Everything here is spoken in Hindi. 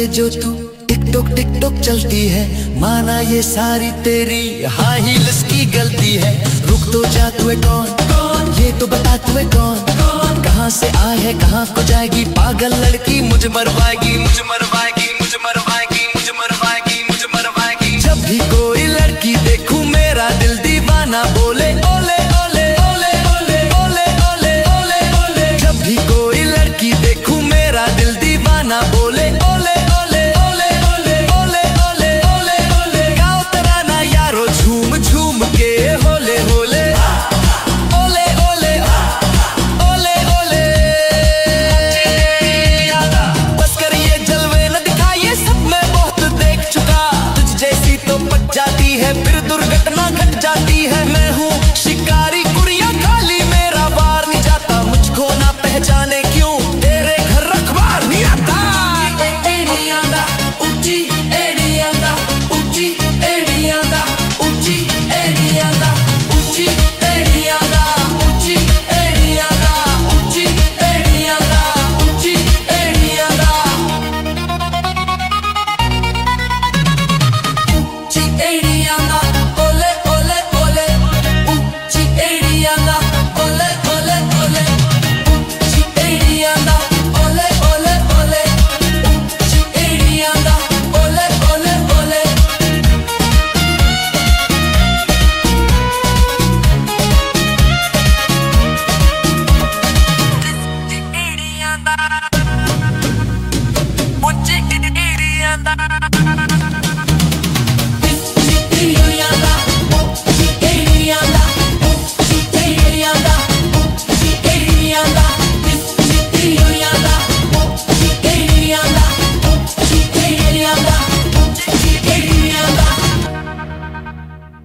ये जो तू टिकटॉक टिकटॉक चलती है, माना ये सारी तेरी हाई हील्स की गलती है। रुक तो जा, तू है कौन ये तो बता, तू है कौन कहाँ से आए है कहाँ को जाएगी। पागल लड़की मुझे मरवाएगी, मुझे मरवाएगी, मुझे मरवाएगी, मुझे मरवाएगी, मुझे मरवाएगी। जब भी कोई लड़की देखूं मेरा दिल दीवाना बोले ओले ओले ओले ओले ओले ओले ओले ओले। जब भी कोई लड़की देखूं मेरा दिल दीवाना बोले ओले ओले ओले ओले ओले ओले ओले ओले। गाओ तराना यारो झूम झूम के होले होले ओले ओले ओले ओले। बस कर ये जलवे न दिखा, ये सब मैं बहुत देख चुका। तुझ जैसी तो पट जाती है फिर दुर्घटना घट जाती है। मैं हूँ शिकारी कुड़िया खाली, मेरा बार नहीं जाता। मुझको ना पहचाने क्यों तेरे घर रखवार नहीं आता। ऊंची एड़ियां दा, ऊंची एड़ियां दा, ऊंची एड़ियां दा, ऊंची एड़ियां दा, ऊंची एड़ियां दा, ऊंची एड़ियां दा, ऊंची एड़ियां दा, ऊंची एड़ियां दा, ओले ओले ओले। ऊंची एड़ियां दा, ओले ओले ओले। ऊंची एड़ियां दा, ओले ओले ओले। ऊंची एड़ियां दा, ओले ओले ओले। ऊंची एड़ियां दा।